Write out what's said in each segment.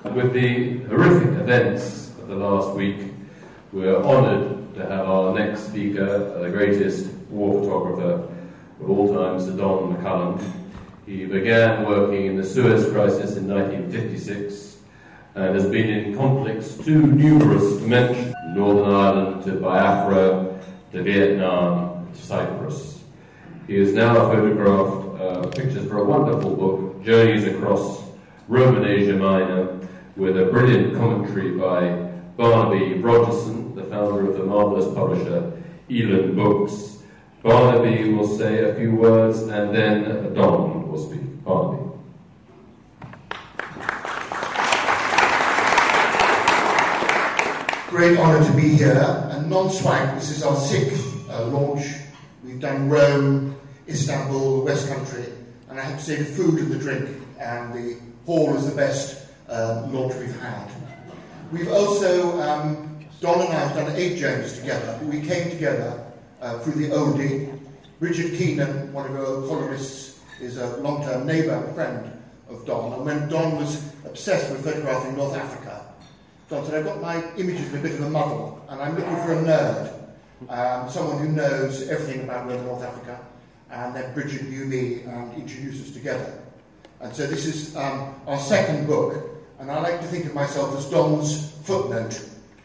And with the horrific events of the last week, we're honoured to have our next speaker, the greatest war photographer of all time, Sir Don McCullum. He began working in the Suez Crisis in 1956 and has been in conflicts too numerous to mention, from Northern Ireland to Biafra to Vietnam to Cyprus. He has now photographed pictures for a wonderful book, Journeys Across Roman Asia Minor, with a brilliant commentary by Barnaby Rogerson, the founder of the marvellous publisher Elan Books. Barnaby will say a few words and then Don will speak. Barnaby. Great honour to be here, and non-swag, this is our 6th launch. We've done Rome, Istanbul, the West Country, and I have to say the food and the drink and the hall is the best launch we've had. We've also, Don and I have done 8 journeys together. We came together through the oldie. Richard Keenan, one of our columnists, is a long-term neighbour and friend of Don. And when Don was obsessed with photographing North Africa, Don said, I've got my images in a bit of a muddle, and I'm looking for a nerd, someone who knows everything about North Africa. And then Bridget knew me and introduced us together. And so this is our 2nd book, and I like to think of myself as Don's footnote,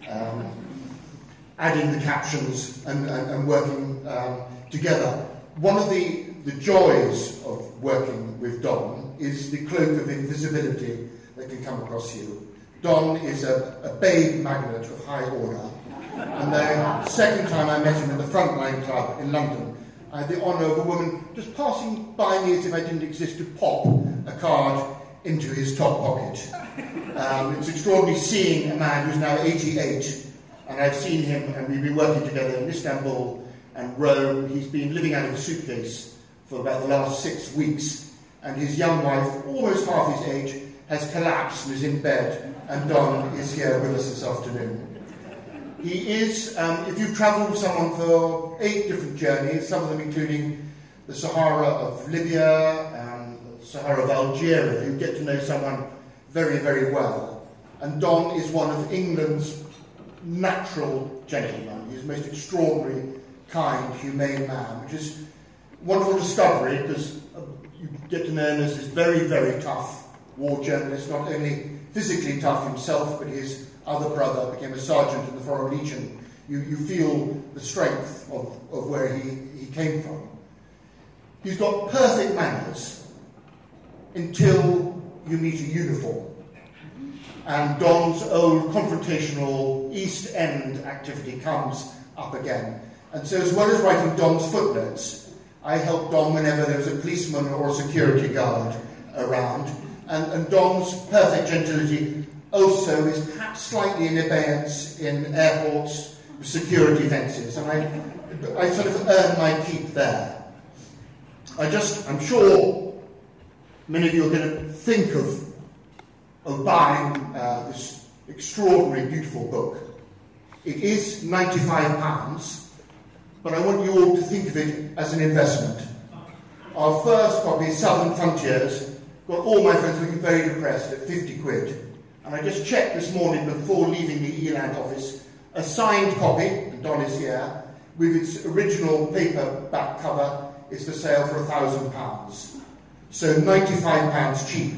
adding the captions and working together. One of the joys of working with Don is the cloak of invisibility that can come across you. Don is a babe magnet of high order, and the second time I met him in the Frontline Club in London, I had the honour of a woman just passing by me as if I didn't exist to pop a card into his top pocket. It's extraordinary seeing a man who's now 88, and I've seen him, and we've been working together in Istanbul and Rome. He's been living out of a suitcase for about the last 6 weeks, and his young wife, almost half his age, has collapsed and is in bed, and Don is here with us this afternoon. He is, if you've travelled with someone for 8 different journeys, some of them including the Sahara of Libya and the Sahara of Algeria, you get to know someone very, very well. And Don is one of England's natural gentlemen. He's a most extraordinary, kind, humane man, which is a wonderful discovery because you get to know him as this very, very tough war journalist, not only physically tough himself, but his other brother became a sergeant in the Foreign Legion. You feel the strength of where he came from. He's got perfect manners until you meet a uniform. And Don's old confrontational East End activity comes up again. And so as well as writing Don's footnotes, I helped Don whenever there was a policeman or a security guard around. And Don's perfect gentility also is perhaps slightly in abeyance in airports with security fences, and I sort of earn my keep there. I'm sure many of you are going to think of buying this extraordinary, beautiful book. It is £95, but I want you all to think of it as an investment. Our first copy, Southern Frontiers, got all my friends looking very depressed at 50 quid. And I just checked this morning before leaving the Elan office, a signed copy, and Don is here, with its original paperback cover, is for sale for £1,000. So £95 cheap.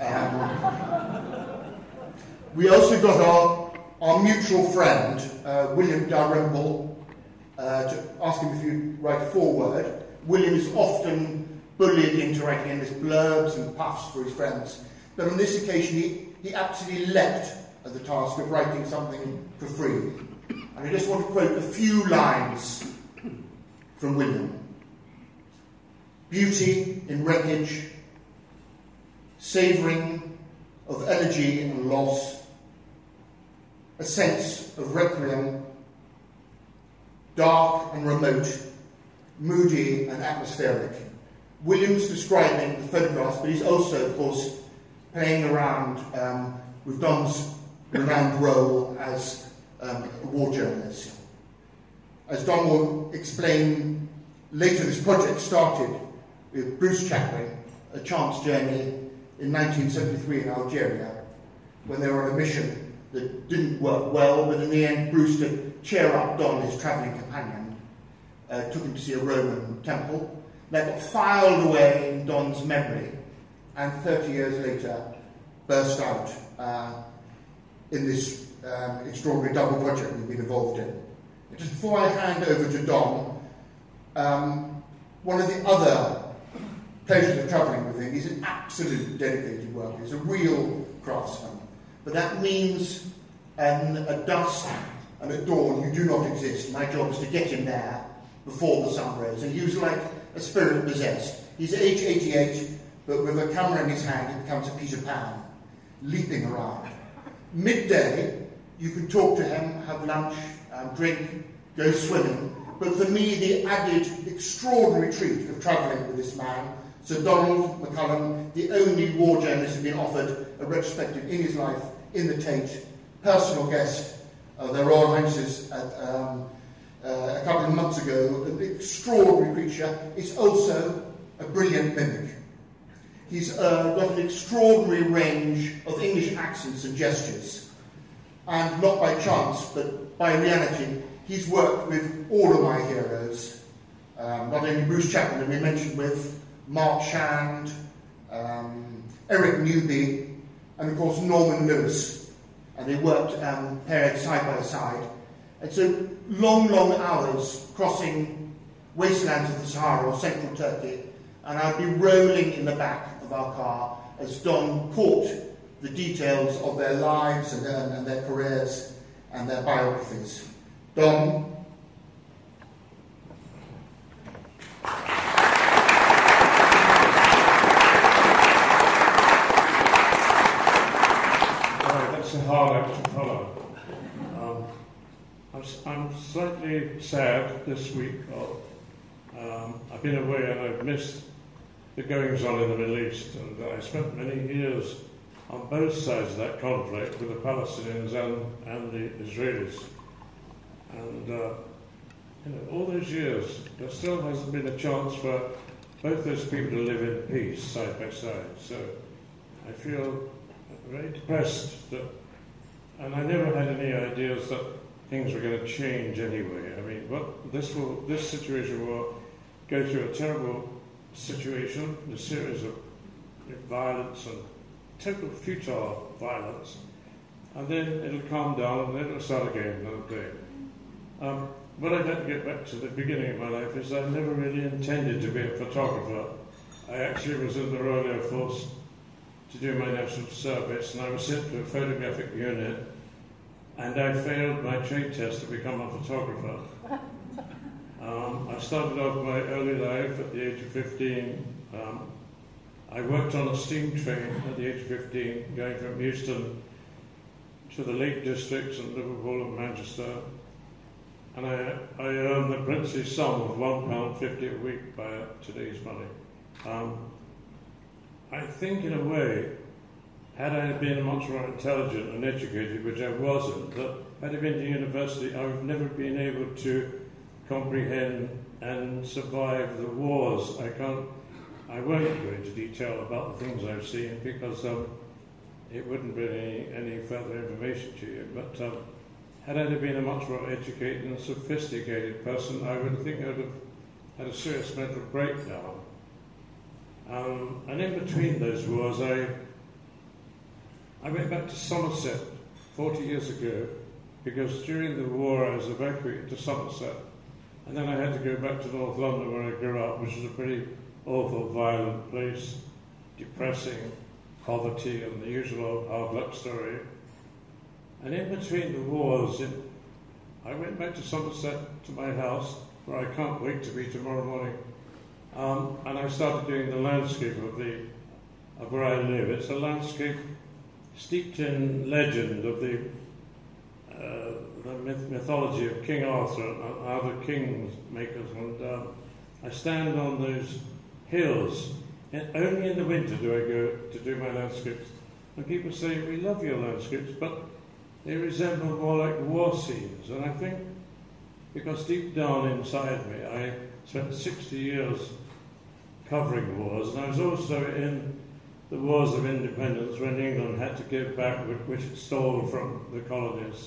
We also got our mutual friend, William Dalrymple, to ask him if he'd write a foreword. William is often bullied into writing endless blurbs and puffs for his friends. But on this occasion, he absolutely leapt at the task of writing something for free. And I just want to quote a few lines from William. Beauty in wreckage, savouring of energy and loss, a sense of requiem, dark and remote, moody and atmospheric. William's describing the photographs, but he's also, of course, playing around with Don's renowned role as a war journalist. As Don will explain later, this project started with Bruce Chatwin, a chance journey in 1973 in Algeria. when they were on a mission that didn't work well, but in the end Bruce, to cheer up Don, his travelling companion, took him to see a Roman temple. That got filed away in Don's memory, and 30 years later burst out in this extraordinary double project we've been involved in. Just before I hand over to Don, one of the other pleasures of travelling with him, he's an absolute dedicated worker. He's a real craftsman. But that means at dusk and at dawn you do not exist. My job is to get him there before the sun rose. And he was like a spirit possessed. He's age 88, but with a camera in his hand, he becomes a Peter Pan, leaping around. Midday, you can talk to him, have lunch, drink, go swimming. But for me, the added extraordinary treat of travelling with this man, Sir Donald McCullum, the only war journalist who's been offered a retrospective in his life in the Tate, personal guest of their Royal Highnesses at, a couple of months ago, an extraordinary creature. Is also a brilliant mimic. He's got an extraordinary range of English accents and gestures. And not by chance, but by reality, he's worked with all of my heroes. Not only Bruce Chapman, that we mentioned with, Mark Shand, Eric Newby, and of course Norman Lewis. And they worked paired side by side. And so long, long hours crossing wastelands of the Sahara or central Turkey, and I'd be rolling in the back of our car as Don caught the details of their lives and their careers and their biographies. Don. That's a hard act to follow. I'm slightly sad this week. I've been away and I've missed the goings-on in the Middle East, and I spent many years on both sides of that conflict with the Palestinians and the Israelis. And all those years, there still hasn't been a chance for both those people to live in peace side by side. So I feel very depressed that, and I never had any ideas that things were going to change anyway. I mean, this situation will go through a terrible situation, a series of violence and total futile violence, and then it'll calm down and then it'll start again another day. What I'd like to get back to the beginning of my life is I never really intended to be a photographer. I actually was in the Royal Air Force to do my national service, and I was sent to a photographic unit, and I failed my trade test to become a photographer. I started off my early life at the age of 15. I worked on a steam train at the age of 15, going from Euston to the Lake Districts and Liverpool and Manchester. And I earned the princely sum of £1.50 a week by today's money. I think, in a way, had I been much more intelligent and educated, which I wasn't, that had I been to university, I would have never been able to comprehend and survive the wars. I won't go into detail about the things I've seen because it wouldn't bring any further information to you. But had I been a much more educated and sophisticated person, I would think I would have had a serious mental breakdown. And in between those wars, I went back to Somerset 40 years ago because during the war I was evacuated to Somerset, and then I had to go back to North London where I grew up, which is a pretty awful, violent place, depressing, poverty and the usual hard luck story. And in between the wars, I went back to Somerset, to my house, where I can't wait to be tomorrow morning, and I started doing the landscape of where I live. It's a landscape steeped in legend of the mythology of King Arthur and other kings makers, and I stand on those hills, and only in the winter do I go to do my landscapes. And people say, we love your landscapes, but they resemble more like war scenes. And I think because deep down inside me, I spent 60 years covering wars, and I was also in the wars of independence when England had to give back which it stole from the colonies.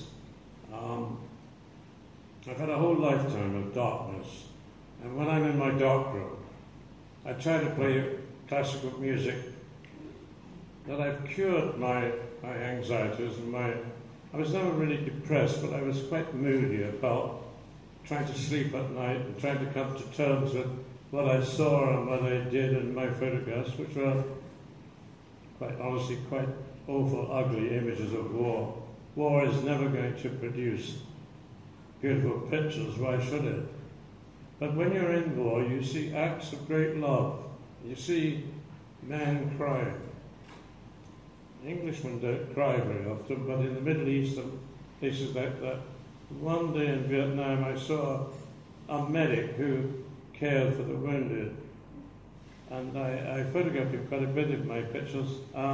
I've had a whole lifetime of darkness, and when I'm in my dark room, I try to play classical music. That I've cured my anxieties and I was never really depressed, but I was quite moody about trying to sleep at night and trying to come to terms with what I saw and what I did in my photographs, which were, quite honestly, quite awful, ugly images of war. War is never going to produce beautiful pictures, why should it? But when you're in war, you see acts of great love. You see men crying. Englishmen don't cry very often, but in the Middle East and places like that, one day in Vietnam I saw a medic who cared for the wounded, and I photographed him quite a bit in my pictures.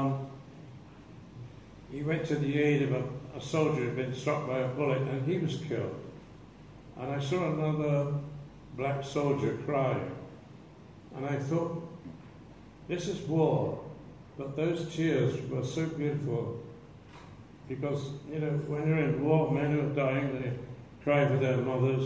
He went to the aid of a soldier who had been struck by a bullet, and he was killed. And I saw another black soldier crying, and I thought, this is war. But those tears were so beautiful because, you know, when you're in war, men who are dying, they cry for their mothers.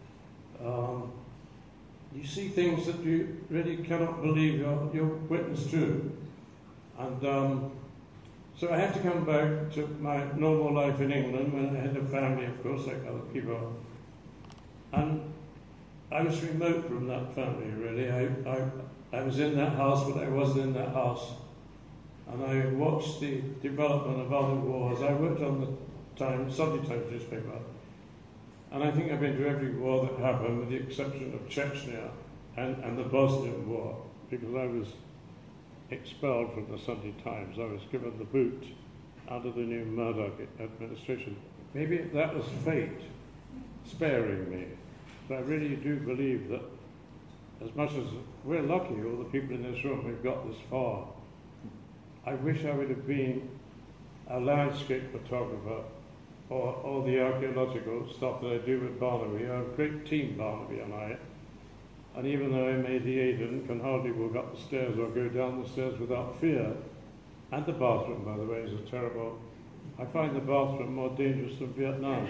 You see things that you really cannot believe you're witness to. And so I had to come back to my normal life in England when I had a family, of course, like other people. And I was remote from that family, really. I was in that house, but I wasn't in that house. And I watched the development of other wars. I worked on the Sunday Times newspaper, and I think I've been to every war that happened, with the exception of Chechnya and the Bosnian War, because I was expelled from the Sunday Times. I was given the boot under the new Murdoch administration. Maybe that was fate sparing me. But I really do believe that as much as we're lucky, all the people in this room, we've got this far. I wish I would have been a landscape photographer or the archaeological stuff that I do with Barnaby. I have a great team, Barnaby and I. And even though I'm 88 and can hardly walk up the stairs or go down the stairs without fear, and the bathroom, by the way, is a terrible... I find the bathroom more dangerous than Vietnam.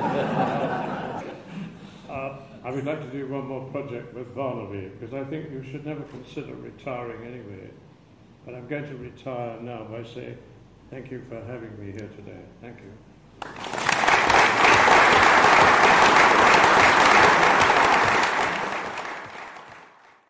I would like to do one more project with Barnaby, because I think you should never consider retiring anyway. But I'm going to retire now by saying thank you for having me here today. Thank you.